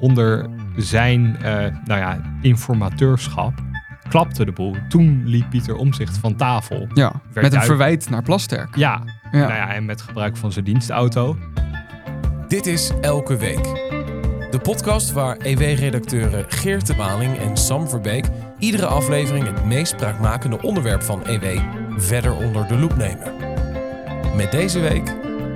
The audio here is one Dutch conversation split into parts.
onder zijn informateurschap klapte de boel. Toen liep Pieter Omtzigt van tafel. Ja, met een verwijt naar Plasterk. Ja. En met gebruik van zijn dienstauto. Dit is Elke Week. De podcast waar EW-redacteuren Geert de Waling en Sam Verbeek iedere aflevering het meest spraakmakende onderwerp van EW verder onder de loep nemen. Met deze week...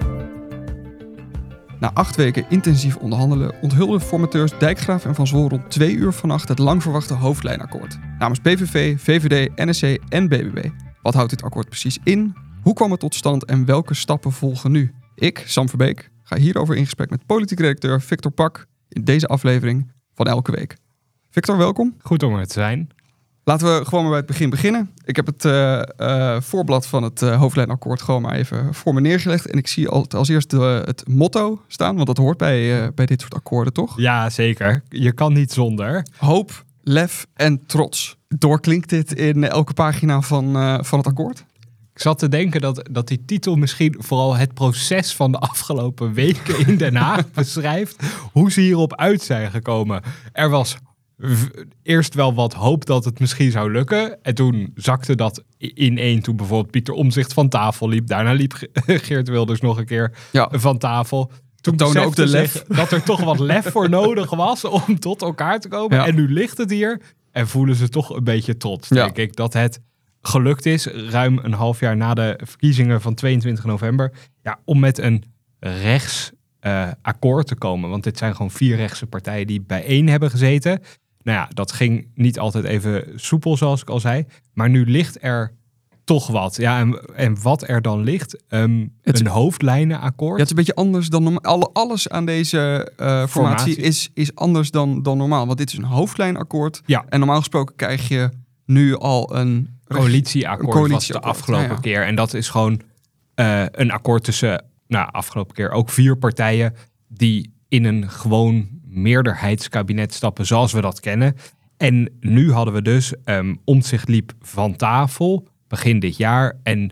Na 8 weken intensief onderhandelen onthulden formateurs Dijkgraaf en Van Zwol rond 2 uur vannacht het lang verwachte hoofdlijnakkoord. Namens PVV, VVD, NSC en BBB. Wat houdt dit akkoord precies in? Hoe kwam het tot stand en welke stappen volgen nu? Ik, Sam Verbeek, ga hierover in gesprek met politiek redacteur Victor Pak in deze aflevering van Elke Week. Victor, welkom. Goed om er te zijn. Laten we gewoon maar bij het begin beginnen. Ik heb het voorblad van het hoofdlijnakkoord gewoon maar even voor me neergelegd. En ik zie als eerste het motto staan, want dat hoort bij dit soort akkoorden, toch? Ja, zeker. Je kan niet zonder. Hoop, lef en trots. Doorklinkt dit in elke pagina van het akkoord? Ik zat te denken dat die titel misschien vooral het proces van de afgelopen weken in Den Haag beschrijft. Hoe ze hierop uit zijn gekomen. Er was eerst wel wat hoop dat het misschien zou lukken. En toen zakte dat ineen toen bijvoorbeeld Pieter Omtzigt van tafel liep. Daarna liep Geert Wilders nog een keer van tafel. Toen toonde ook de lef dat er toch wat lef voor nodig was om tot elkaar te komen. Ja. En nu ligt het hier en voelen ze toch een beetje trots, denk ik, dat het gelukt is, ruim een half jaar na de verkiezingen van 22 november, om met een rechts akkoord te komen. Want dit zijn gewoon 4 rechtse partijen die bijeen hebben gezeten. Nou ja, dat ging niet altijd even soepel, zoals ik al zei. Maar nu ligt er toch wat. Ja, en wat er dan ligt, een hoofdlijnenakkoord. Ja, het is een beetje anders dan normaal. Alles aan deze formatie is anders dan normaal. Want dit is een hoofdlijnenakkoord. Ja. En normaal gesproken krijg je nu al een coalitieakkoord was de afgelopen keer. En dat is gewoon een akkoord tussen, afgelopen keer ook 4 partijen die in een gewoon meerderheidskabinet stappen zoals we dat kennen. En nu hadden we dus Omtzigt liep van tafel begin dit jaar en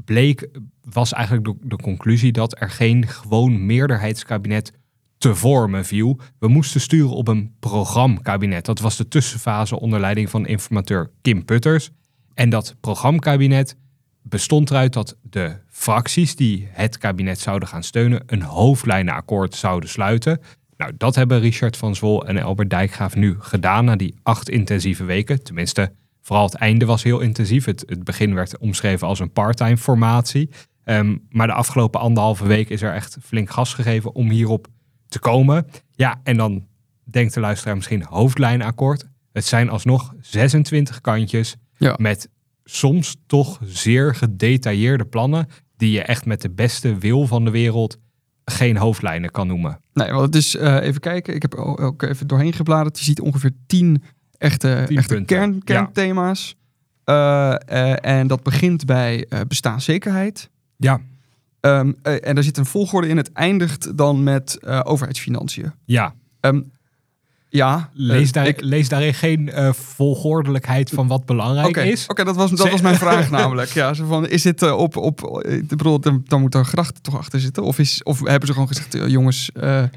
was eigenlijk de conclusie dat er geen gewoon meerderheidskabinet te vormen viel. We moesten sturen op een programmakabinet. Dat was de tussenfase onder leiding van informateur Kim Putters. En dat programmakabinet bestond eruit dat de fracties die het kabinet zouden gaan steunen een hoofdlijnenakkoord zouden sluiten. Nou, dat hebben Richard van Zwol en Albert Dijkgraaf nu gedaan na die 8 intensieve weken. Tenminste, vooral het einde was heel intensief. Het begin werd omschreven als een parttime formatie. Maar de afgelopen 1,5 week is er echt flink gas gegeven om hierop te komen. Ja, en dan denkt de luisteraar misschien hoofdlijnenakkoord. Het zijn alsnog 26 kantjes met soms toch zeer gedetailleerde plannen die je echt met de beste wil van de wereld geen hoofdlijnen kan noemen. Nee, want het is, even kijken, ik heb ook even doorheen gebladerd. Je ziet ongeveer 10 echte kernthema's. En dat begint bij bestaanszekerheid. Ja. En daar zit een volgorde in. Het eindigt dan met overheidsfinanciën. Ja. Lees daarin geen volgordelijkheid van wat belangrijk is. Oké, dat was mijn vraag namelijk. Ja, zo van, is dit ik bedoel, dan moet er gedachte toch achter zitten? Of hebben ze gewoon gezegd, jongens, we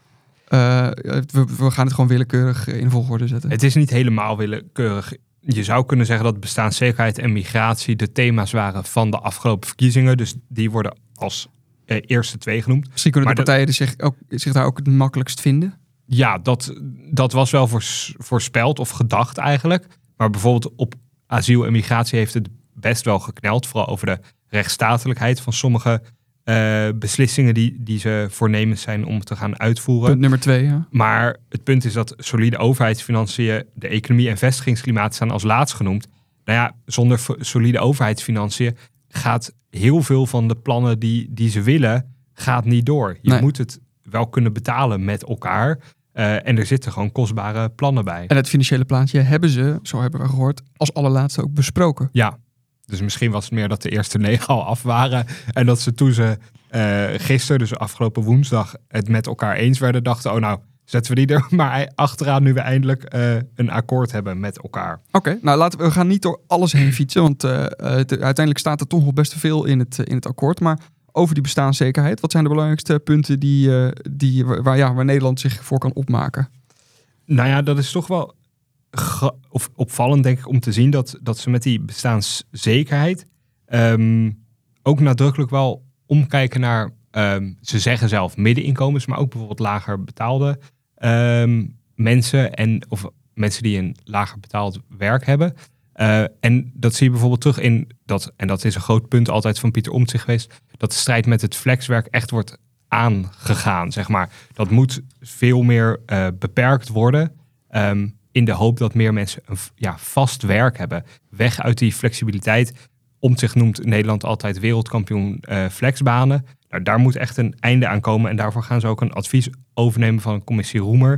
gaan het gewoon willekeurig in volgorde zetten? Het is niet helemaal willekeurig. Je zou kunnen zeggen dat bestaanszekerheid en migratie de thema's waren van de afgelopen verkiezingen. Dus die worden als eerste 2 genoemd. Misschien kunnen de partijen zich daar ook het makkelijkst vinden? Ja, dat was wel voorspeld of gedacht eigenlijk. Maar bijvoorbeeld op asiel en migratie heeft het best wel gekneld. Vooral over de rechtsstatelijkheid van sommige beslissingen die ze voornemens zijn om te gaan uitvoeren. Punt nummer 2, ja. Maar het punt is dat solide overheidsfinanciën, de economie en vestigingsklimaat staan als laatst genoemd. Nou ja, zonder solide overheidsfinanciën gaat heel veel van de plannen die ze willen, gaat niet door. Je moet het wel kunnen betalen met elkaar. En er zitten gewoon kostbare plannen bij. En het financiële plaatje hebben ze, zo hebben we gehoord, als allerlaatste ook besproken. Ja, dus misschien was het meer dat de eerste 9 al af waren. En dat ze toen ze gisteren, dus afgelopen woensdag, het met elkaar eens werden, dachten, zetten we die er maar achteraan nu we eindelijk een akkoord hebben met elkaar. Oké, we gaan niet door alles heen fietsen, want uiteindelijk staat er toch nog best veel in het akkoord. Maar over die bestaanszekerheid, wat zijn de belangrijkste punten waar Nederland zich voor kan opmaken? Nou ja, dat is toch wel opvallend, denk ik, om te zien dat ze met die bestaanszekerheid ook nadrukkelijk wel omkijken naar, ze zeggen zelf middeninkomens, maar ook bijvoorbeeld lager betaalde mensen of mensen die een lager betaald werk hebben. En dat zie je bijvoorbeeld terug in en dat is een groot punt altijd van Pieter Omtzigt geweest, dat de strijd met het flexwerk echt wordt aangegaan, zeg maar. Dat moet veel meer beperkt worden, in de hoop dat meer mensen een vast werk hebben. Weg uit die flexibiliteit. Omtzigt noemt Nederland altijd wereldkampioen flexbanen. Nou, daar moet echt een einde aan komen. En daarvoor gaan ze ook een advies overnemen van een commissie Roemer,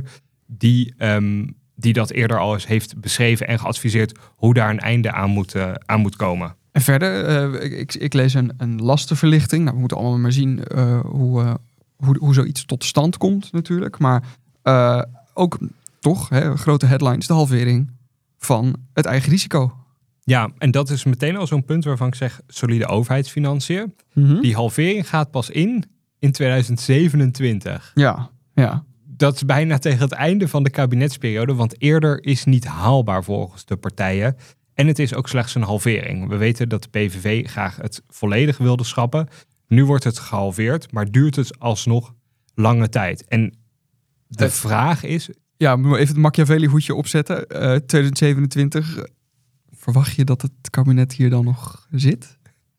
die dat eerder al eens heeft beschreven en geadviseerd hoe daar een einde aan moet komen. En verder, ik lees een lastenverlichting. Nou, we moeten allemaal maar zien hoe zoiets tot stand komt natuurlijk. Maar ook toch, een grote headline is de halvering van het eigen risico. Ja, en dat is meteen al zo'n punt waarvan ik zeg solide overheidsfinanciën. Mm-hmm. Die halvering gaat pas in 2027. Ja. Dat is bijna tegen het einde van de kabinetsperiode, want eerder is niet haalbaar volgens de partijen. En het is ook slechts een halvering. We weten dat de PVV graag het volledig wilde schrappen. Nu wordt het gehalveerd, maar duurt het alsnog lange tijd. En de vraag is... Ja, moet even het Machiavelli-hoedje opzetten. 2027, verwacht je dat het kabinet hier dan nog zit?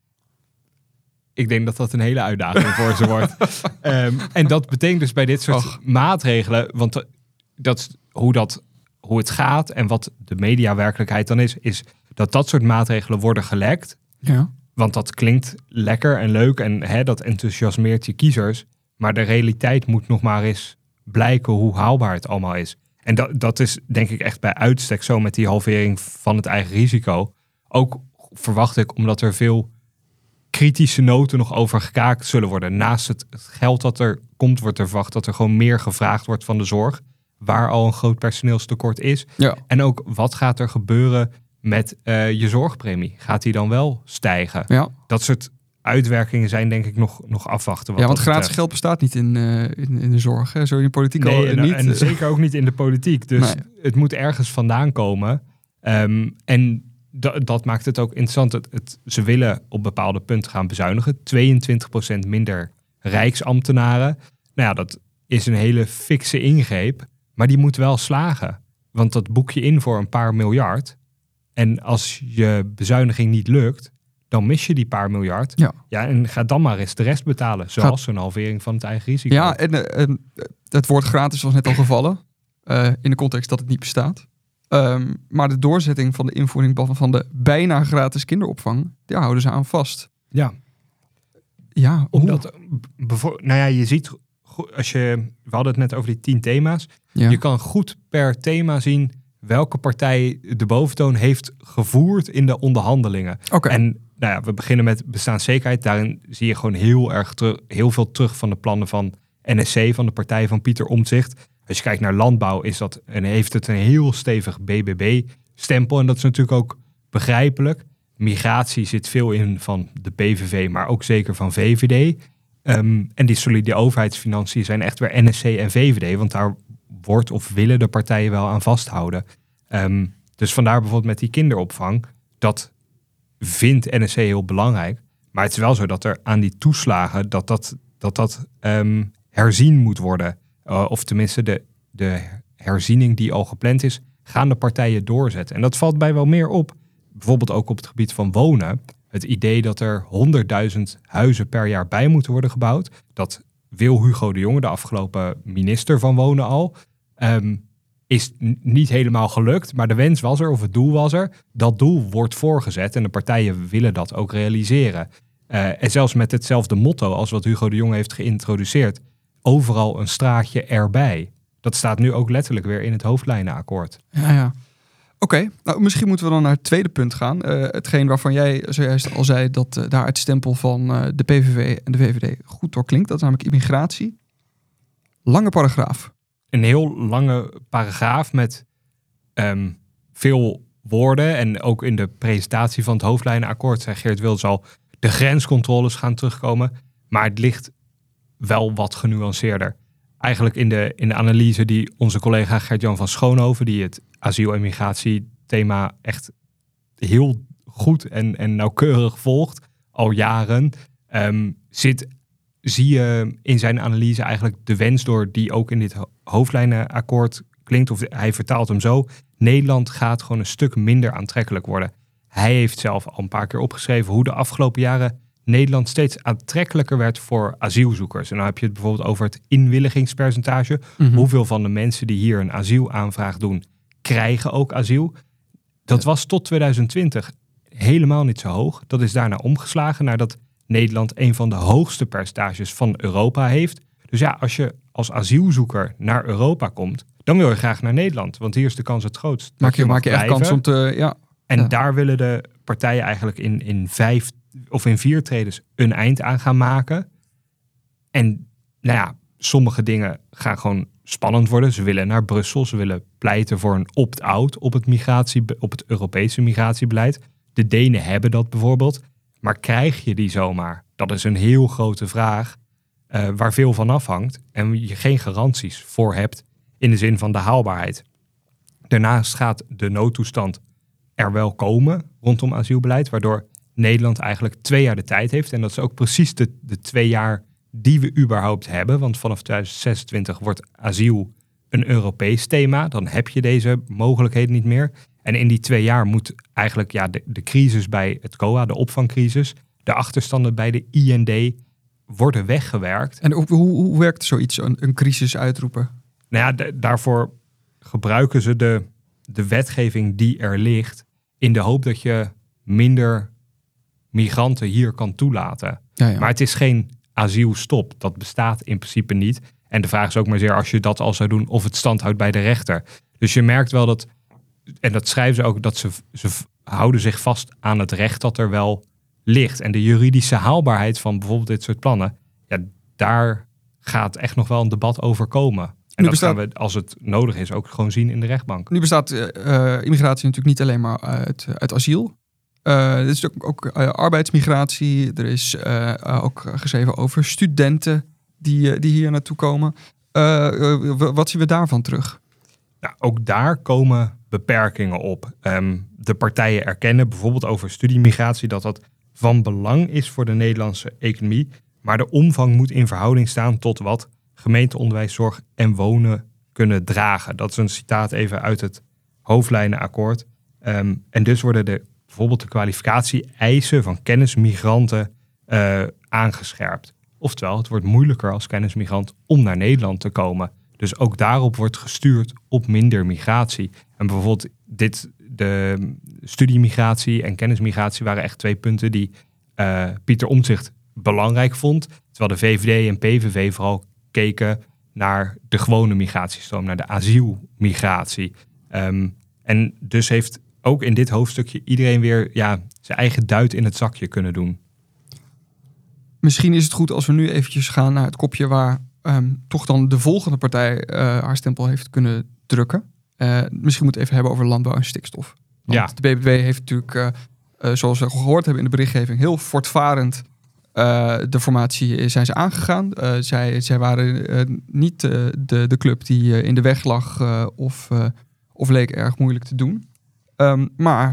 Ik denk dat dat een hele uitdaging voor ze wordt. En dat betekent dus bij dit soort maatregelen, want dat is hoe het gaat en wat de mediawerkelijkheid dan is dat soort maatregelen worden gelekt. Ja. Want dat klinkt lekker en leuk en dat enthousiasmeert je kiezers. Maar de realiteit moet nog maar eens blijken hoe haalbaar het allemaal is. En dat is denk ik echt bij uitstek zo met die halvering van het eigen risico. Ook verwacht ik, omdat er veel kritische noten nog over gekaakt zullen worden. Naast het geld dat er komt, wordt er verwacht dat er gewoon meer gevraagd wordt van de zorg, waar al een groot personeelstekort is. Ja. En ook wat gaat er gebeuren met je zorgpremie? Gaat die dan wel stijgen? Ja. Dat soort uitwerkingen zijn denk ik nog afwachten. Want gratis geld bestaat niet in de zorg. Hè? Zo in de politiek al niet. En zeker ook niet in de politiek. Dus het moet ergens vandaan komen. En dat maakt het ook interessant. Ze willen op bepaalde punten gaan bezuinigen. 22% minder rijksambtenaren. Nou ja, dat is een hele fikse ingreep. Maar die moet wel slagen. Want dat boek je in voor een paar miljard. En als je bezuiniging niet lukt, dan mis je die paar miljard. Ja, en ga dan maar eens de rest betalen. Zoals een halvering van het eigen risico. Ja, en het woord gratis was net al gevallen. In de context dat het niet bestaat. Maar de doorzetting van de invoering van de bijna gratis kinderopvang, daar houden ze aan vast. Ja, omdat je ziet, we hadden het net over die 10 thema's. Ja. Je kan goed per thema zien welke partij de boventoon heeft gevoerd in de onderhandelingen. Okay. En we beginnen met bestaanszekerheid. Daarin zie je gewoon heel veel terug van de plannen van NSC, van de partij van Pieter Omtzigt. Als je kijkt naar landbouw, heeft het een heel stevig BBB-stempel. En dat is natuurlijk ook begrijpelijk. Migratie zit veel in van de PVV, maar ook zeker van VVD. En die solide overheidsfinanciën zijn echt weer NSC en VVD. Want daar wordt of willen de partijen wel aan vasthouden. Dus vandaar bijvoorbeeld met die kinderopvang. Dat vindt NSC heel belangrijk. Maar het is wel zo dat er aan die toeslagen dat herzien moet worden. Of tenminste de herziening die al gepland is, gaan de partijen doorzetten. En dat valt bij wel meer op. Bijvoorbeeld ook op het gebied van wonen. Het idee dat er 100.000 huizen per jaar bij moeten worden gebouwd. Dat wil Hugo de Jonge, de afgelopen minister van Wonen al. Is niet helemaal gelukt, maar de wens was er of het doel was er. Dat doel wordt voorgezet en de partijen willen dat ook realiseren. En zelfs met hetzelfde motto als wat Hugo de Jonge heeft geïntroduceerd. Overal een straatje erbij. Dat staat nu ook letterlijk weer in het hoofdlijnenakkoord. Ja. Oké, nou misschien moeten we dan naar het tweede punt gaan. Hetgeen waarvan jij zojuist al zei dat daar het stempel van de PVV en de VVD goed doorklinkt. Dat is namelijk immigratie. Lange paragraaf. Een heel lange paragraaf met veel woorden. En ook in de presentatie van het hoofdlijnenakkoord zei Geert Wilders al, de grenscontroles gaan terugkomen. Maar het ligt wel wat genuanceerder. eigenlijk in de analyse die onze collega Gert-Jan van Schoonhoven, die het asiel- en migratiethema echt heel goed en nauwkeurig volgt, al jaren, zie je in zijn analyse eigenlijk de wens door die ook in dit hoofdlijnenakkoord klinkt, of hij vertaalt hem zo: Nederland gaat gewoon een stuk minder aantrekkelijk worden. Hij heeft zelf al een paar keer opgeschreven hoe de afgelopen jaren Nederland steeds aantrekkelijker werd voor asielzoekers. En dan heb je het bijvoorbeeld over het inwilligingspercentage. Mm-hmm. Hoeveel van de mensen die hier een asielaanvraag doen, krijgen ook asiel? Dat was tot 2020 helemaal niet zo hoog. Dat is daarna omgeslagen nadat Nederland een van de hoogste percentages van Europa heeft. Dus ja, als je als asielzoeker naar Europa komt, dan wil je graag naar Nederland. Want hier is de kans het grootst. Maak je echt kans om te... En daar willen de partijen eigenlijk in 5 of in 4 tredes een eind aan gaan maken. En sommige dingen gaan gewoon spannend worden. Ze willen naar Brussel. Ze willen pleiten voor een opt-out op het Europese migratiebeleid. De Denen hebben dat bijvoorbeeld. Maar krijg je die zomaar? Dat is een heel grote vraag waar veel van afhangt. En je geen garanties voor hebt in de zin van de haalbaarheid. Daarnaast gaat de noodtoestand er wel komen rondom asielbeleid, waardoor Nederland eigenlijk 2 jaar de tijd heeft. En dat is ook precies de 2 jaar die we überhaupt hebben. Want vanaf 2026 wordt asiel een Europees thema. Dan heb je deze mogelijkheden niet meer. En in die 2 jaar moet eigenlijk de crisis bij het COA, de opvangcrisis, de achterstanden bij de IND worden weggewerkt. En hoe werkt zoiets, een crisis uitroepen? Daarvoor gebruiken ze de wetgeving die er ligt in de hoop dat je minder migranten hier kan toelaten. Ja. Maar het is geen asielstop. Dat bestaat in principe niet. En de vraag is ook maar zeer, als je dat al zou doen, of het stand houdt bij de rechter. Dus je merkt wel dat, en dat schrijven ze ook, dat ze houden zich vast aan het recht dat er wel ligt. En de juridische haalbaarheid van bijvoorbeeld dit soort plannen, daar gaat echt nog wel een debat over komen. En dat gaan we, als het nodig is, ook gewoon zien in de rechtbank. Nu bestaat immigratie natuurlijk niet alleen maar uit asiel. Er is ook arbeidsmigratie. Er is ook geschreven over studenten die hier naartoe komen. Wat zien we daarvan terug? Ook daar komen beperkingen op. De partijen erkennen bijvoorbeeld over studiemigratie dat van belang is voor de Nederlandse economie. Maar de omvang moet in verhouding staan tot wat gemeenteonderwijs, zorg en wonen kunnen dragen. Dat is een citaat even uit het hoofdlijnenakkoord. En dus worden bijvoorbeeld de kwalificatie-eisen van kennismigranten aangescherpt. Oftewel, het wordt moeilijker als kennismigrant om naar Nederland te komen. Dus ook daarop wordt gestuurd op minder migratie. En bijvoorbeeld de studiemigratie en kennismigratie waren echt 2 punten die Pieter Omtzigt belangrijk vond. Terwijl de VVD en PVV vooral keken naar de gewone migratiestroom, naar de asielmigratie. En dus heeft ook in dit hoofdstukje iedereen weer zijn eigen duit in het zakje kunnen doen. Misschien is het goed als we nu eventjes gaan naar het kopje waar toch dan de volgende partij haar stempel heeft kunnen drukken. Misschien moeten we even hebben over landbouw en stikstof. Want de BBB heeft natuurlijk, zoals we gehoord hebben in de berichtgeving, heel voortvarend de formatie zijn ze aangegaan. Zij waren niet de club die in de weg lag of leek erg moeilijk te doen. Maar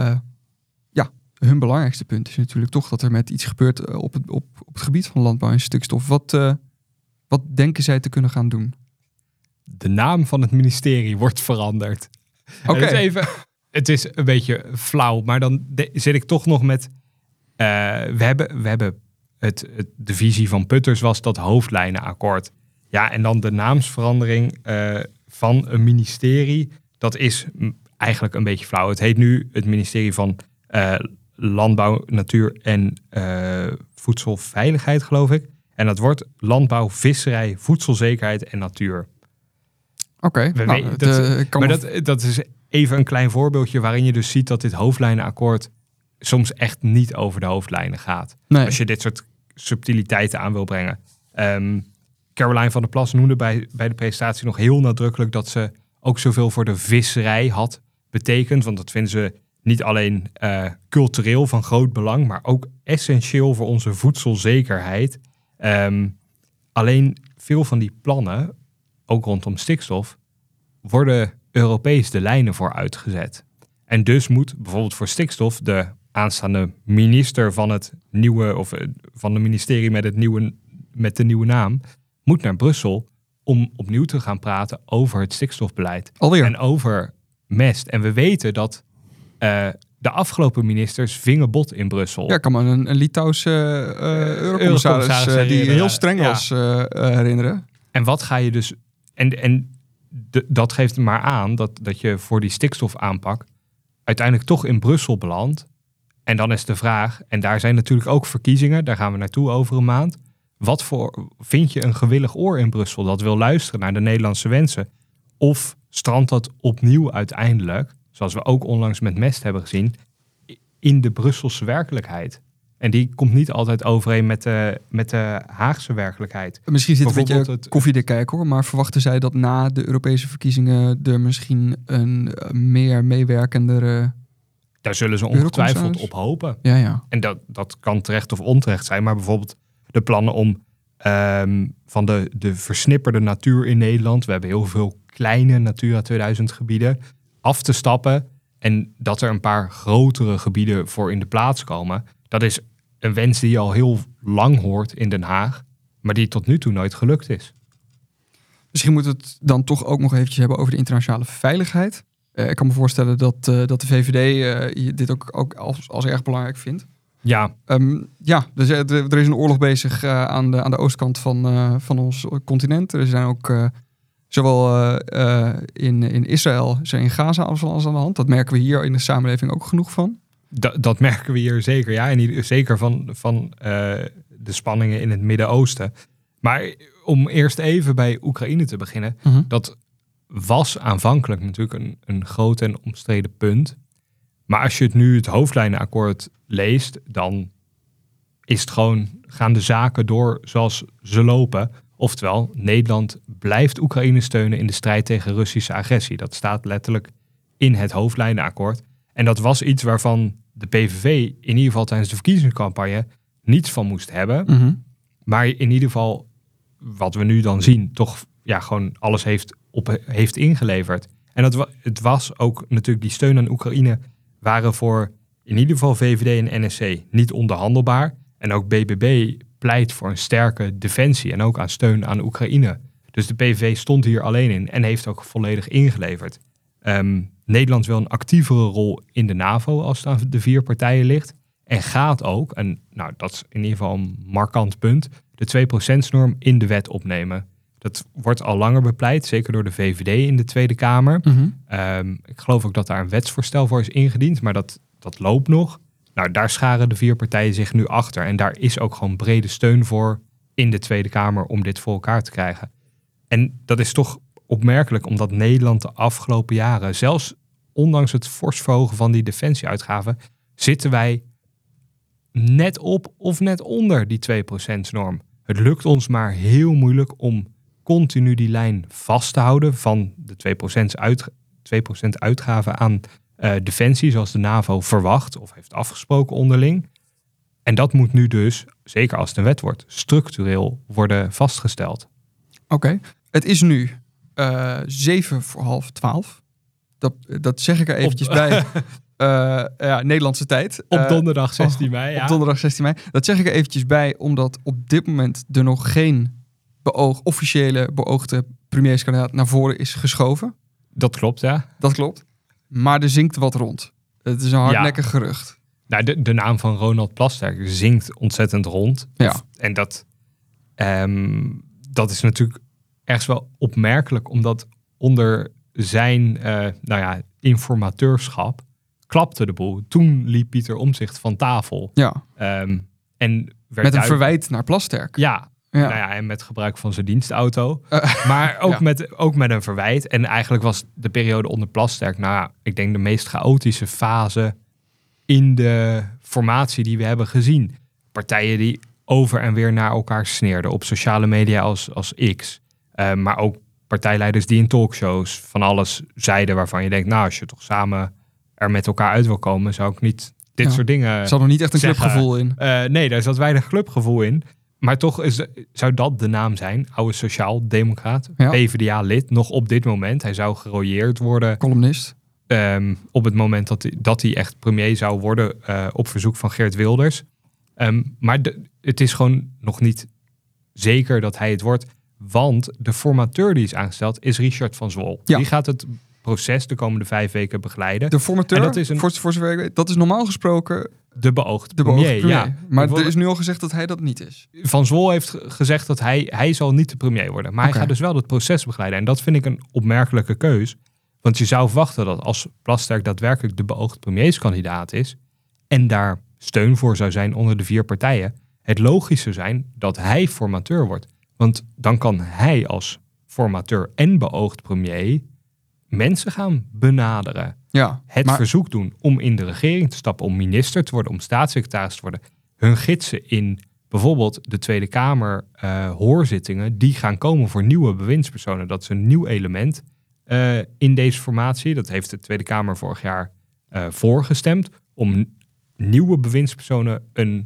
hun belangrijkste punt is natuurlijk toch dat er met iets gebeurt op het gebied van landbouw en stikstof. Wat denken zij te kunnen gaan doen? De naam van het ministerie wordt veranderd. Oké. Het is een beetje flauw, maar dan zit ik toch nog met... We hebben de visie van Putters was dat hoofdlijnenakkoord. Ja, en dan de naamsverandering van een ministerie, dat is eigenlijk een beetje flauw. Het heet nu het ministerie van Landbouw, Natuur en Voedselveiligheid, geloof ik. En dat wordt Landbouw, Visserij, Voedselzekerheid en Natuur. Oké. Dat is even een klein voorbeeldje waarin je dus ziet dat dit hoofdlijnenakkoord soms echt niet over de hoofdlijnen gaat. Nee. Als je dit soort subtiliteiten aan wil brengen. Caroline van der Plas noemde bij de presentatie nog heel nadrukkelijk dat ze ook zoveel voor de visserij had betekend. Want dat vinden ze niet alleen cultureel van groot belang, maar ook essentieel voor onze voedselzekerheid. Alleen veel van die plannen, ook rondom stikstof, worden Europees de lijnen voor uitgezet. En dus moet bijvoorbeeld voor stikstof de aanstaande minister van het nieuwe, of van de ministerie met de nieuwe naam, moet naar Brussel om opnieuw te gaan praten over het stikstofbeleid. Alweer. En over mest. En we weten dat de afgelopen ministers vingen bot in Brussel. Ja, ik kan me een Litouwse eurocommissaris die heel streng was herinneren. En wat ga je dus... Dat geeft maar aan dat je voor die stikstofaanpak uiteindelijk toch in Brussel belandt. En dan is de vraag, en daar zijn natuurlijk ook verkiezingen, daar gaan we naartoe over een maand. Wat voor vind je een gewillig oor in Brussel dat wil luisteren naar de Nederlandse wensen? Of strandt dat opnieuw uiteindelijk, zoals we ook onlangs met mest hebben gezien, in de Brusselse werkelijkheid? En die komt niet altijd overeen met de Haagse werkelijkheid. Misschien zit een beetje koffiedik kijken hoor, maar verwachten zij dat na de Europese verkiezingen er misschien een meer meewerkendere... Daar zullen ze ongetwijfeld op hopen. Ja. En dat kan terecht of onterecht zijn, maar bijvoorbeeld de plannen om van de versnipperde natuur in Nederland, we hebben heel veel kleine Natura 2000 gebieden, af te stappen en dat er een paar grotere gebieden voor in de plaats komen. Dat is een wens die je al heel lang hoort in Den Haag, maar die tot nu toe nooit gelukt is. Misschien moet het dan toch ook nog eventjes hebben over de internationale veiligheid. Ik kan me voorstellen dat de VVD dit ook als erg belangrijk vindt. Ja. Dus er is een oorlog bezig aan de oostkant van ons continent. Er zijn ook zowel in Israël als in Gaza alles aan de hand. Dat merken we hier in de samenleving ook genoeg van. Dat merken we hier zeker, ja. En zeker van de spanningen in het Midden-Oosten. Maar om eerst even bij Oekraïne te beginnen. Mm-hmm. Dat was aanvankelijk natuurlijk een groot en omstreden punt. Maar als je het hoofdlijnenakkoord leest, dan is het gewoon, gaan de zaken door zoals ze lopen. Oftewel, Nederland blijft Oekraïne steunen in de strijd tegen Russische agressie. Dat staat letterlijk in het hoofdlijnenakkoord. En dat was iets waarvan de PVV in ieder geval tijdens de verkiezingscampagne niets van moest hebben. Mm-hmm. Maar in ieder geval, wat we nu dan zien, toch gewoon alles heeft ingeleverd. En het was ook natuurlijk, die steun aan Oekraïne waren voor in ieder geval VVD en NSC niet onderhandelbaar. En ook BBB pleit voor een sterke defensie en ook aan steun aan Oekraïne. Dus de PVV stond hier alleen in en heeft ook volledig ingeleverd. Nederland wil een actievere rol in de NAVO als het aan de 4 partijen ligt. En gaat ook, en nou, dat is in ieder geval een markant punt, de 2%-norm in de wet opnemen. Dat wordt al langer bepleit, zeker door de VVD in de Tweede Kamer. Mm-hmm. Ik geloof ook dat daar een wetsvoorstel voor is ingediend, maar dat loopt nog. Nou, daar scharen de 4 partijen zich nu achter. En daar is ook gewoon brede steun voor in de Tweede Kamer om dit voor elkaar te krijgen. En dat is toch opmerkelijk, omdat Nederland de afgelopen jaren, zelfs ondanks het fors verhogen van die defensieuitgaven, zitten wij net op of net onder die 2%-norm. Het lukt ons maar heel moeilijk om continu die lijn vast te houden van de 2% uitgaven aan defensie, zoals de NAVO verwacht of heeft afgesproken onderling. En dat moet nu dus, zeker als het een wet wordt, structureel worden vastgesteld. Oké. Het is nu 11:45. Dat zeg ik er eventjes bij. Nederlandse tijd. Op donderdag 16 mei. Ja. Op donderdag 16 mei. Dat zeg ik er eventjes bij, omdat op dit moment er nog geen officiële beoogde premierskandidaat naar voren is geschoven. Dat klopt, ja. Dat klopt. Maar er zinkt wat rond. Het is een hardnekkig gerucht. Nou, de naam van Ronald Plasterk zinkt ontzettend rond. Ja. En dat is natuurlijk ergens wel opmerkelijk, omdat onder zijn informateurschap klapte de boel. Toen liep Pieter Omtzigt van tafel. Ja. En met een verwijt naar Plasterk. Ja. Nou ja, en met gebruik van zijn dienstauto. Maar ook met een verwijt. En eigenlijk was de periode onder Plasterk, ik denk de meest chaotische fase in de formatie die we hebben gezien. Partijen die over en weer naar elkaar sneerden op sociale media als X. Maar ook partijleiders die in talkshows van alles zeiden waarvan je denkt, als je toch samen er met elkaar uit wil komen, zou ik niet dit soort dingen Er zat nog niet echt een clubgevoel in. Nee, daar zat weinig clubgevoel in. Maar toch zou dat de naam zijn, oude sociaal-democraat, PvdA-lid, nog op dit moment. Hij zou gerooieerd worden. Columnist. Op het moment dat hij echt premier zou worden op verzoek van Geert Wilders. Maar het is gewoon nog niet zeker dat hij het wordt. Want de formateur die is aangesteld is Richard van Zwol. Ja. Die gaat het proces de komende 5 weken begeleiden. De formateur, dat is voor zover ik weet, dat is normaal gesproken de beoogde premier. Ja. Maar er is nu al gezegd dat hij dat niet is. Van Zwol heeft gezegd dat hij zal niet de premier worden. Maar hij gaat dus wel het proces begeleiden. En dat vind ik een opmerkelijke keus. Want je zou verwachten dat als Plasterk daadwerkelijk de beoogde premierskandidaat is en daar steun voor zou zijn onder de 4 partijen, het logisch zou zijn dat hij formateur wordt. Want dan kan hij als formateur en beoogd premier mensen gaan benaderen. Ja, het verzoek doen om in de regering te stappen, om minister te worden, om staatssecretaris te worden. Hun gidsen in bijvoorbeeld de Tweede Kamer hoorzittingen, die gaan komen voor nieuwe bewindspersonen. Dat is een nieuw element in deze formatie. Dat heeft de Tweede Kamer vorig jaar voorgestemd. Om nieuwe bewindspersonen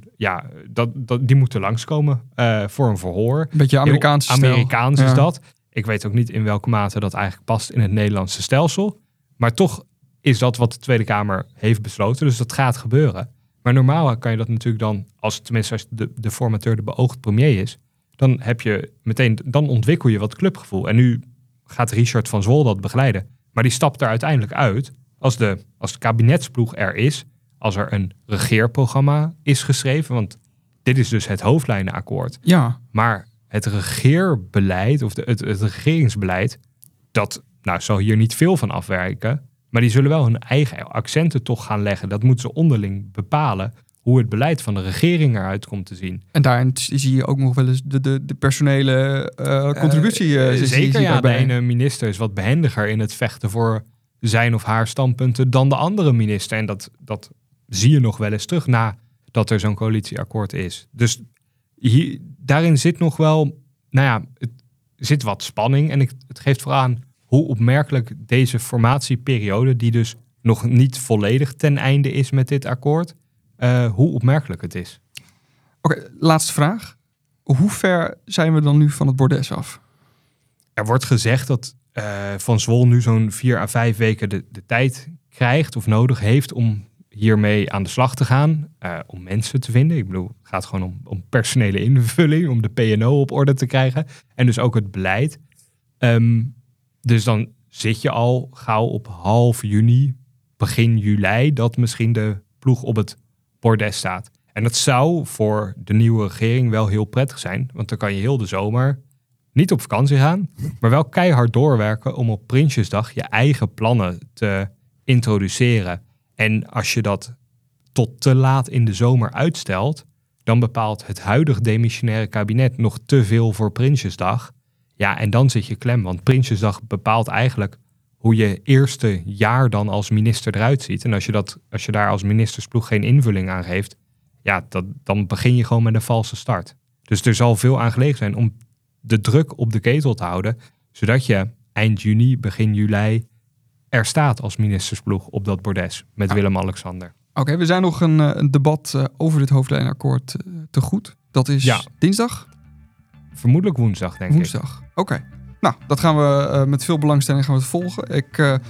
die moeten langskomen voor een verhoor. Een beetje Amerikaans is dat. Ik weet ook niet in welke mate dat eigenlijk past in het Nederlandse stelsel. Maar toch is dat wat de Tweede Kamer heeft besloten. Dus dat gaat gebeuren. Maar normaal kan je dat natuurlijk dan, als de formateur de beoogd premier is, dan heb je dan ontwikkel je wat clubgevoel. En nu gaat Richard van Zwol dat begeleiden. Maar die stapt er uiteindelijk uit als de kabinetsploeg er is, als er een regeerprogramma is geschreven. Want dit is dus het hoofdlijnenakkoord. Ja. Maar het regeerbeleid of het regeringsbeleid, dat zal hier niet veel van afwijken. Maar die zullen wel hun eigen accenten toch gaan leggen. Dat moeten ze onderling bepalen hoe het beleid van de regering eruit komt te zien. En daarin zie je ook nog wel eens de personele contributie. Zeker, ja. De ene minister is wat behendiger in het vechten voor zijn of haar standpunten dan de andere minister. En dat zie je nog wel eens terug nadat er zo'n coalitieakkoord is. Dus daarin zit nog wel, het zit wat spanning. En het geeft vooral aan hoe opmerkelijk deze formatieperiode, die dus nog niet volledig ten einde is met dit akkoord, hoe opmerkelijk het is. Oké, laatste vraag. Hoe ver zijn we dan nu van het bordes af? Er wordt gezegd dat Van Zwol nu zo'n 4 à 5 weken de tijd krijgt of nodig heeft om hiermee aan de slag te gaan. Om mensen te vinden. Ik bedoel, het gaat gewoon om personele invulling, om de P&O op orde te krijgen. En dus ook het beleid. Dus dan zit je al gauw op half juni, begin juli, dat misschien de ploeg op het bordes staat. En dat zou voor de nieuwe regering wel heel prettig zijn. Want dan kan je heel de zomer niet op vakantie gaan, maar wel keihard doorwerken om op Prinsjesdag je eigen plannen te introduceren. En als je dat tot te laat in de zomer uitstelt, dan bepaalt het huidig demissionaire kabinet nog te veel voor Prinsjesdag. Ja, en dan zit je klem, want Prinsjesdag bepaalt eigenlijk hoe je eerste jaar dan als minister eruit ziet. En als je daar als ministersploeg geen invulling aan geeft, ja, dan begin je gewoon met een valse start. Dus er zal veel aan gelegen zijn om de druk op de ketel te houden, zodat je eind juni, begin juli er staat als ministersploeg op dat bordes met Willem-Alexander. Oké, we zijn nog een debat over dit hoofdlijnenakkoord te goed. Dat is dinsdag? Vermoedelijk woensdag, denk ik. Woensdag, oké. Nou, dat gaan we met veel belangstelling het volgen.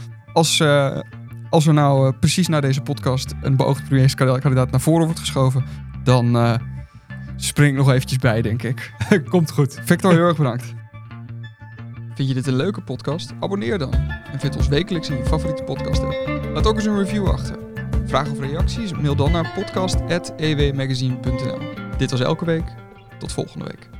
Als er nou precies na deze podcast een beoogd premierskandidaat naar voren wordt geschoven, dan spring ik nog eventjes bij, denk ik. Komt goed. Victor, heel erg bedankt. Vind je dit een leuke podcast? Abonneer dan. En vind ons wekelijks in je favoriete podcast app. Laat ook eens een review achter. Vragen of reacties? Mail dan naar podcast@ewmagazine.nl. Dit was Elke Week. Tot volgende week.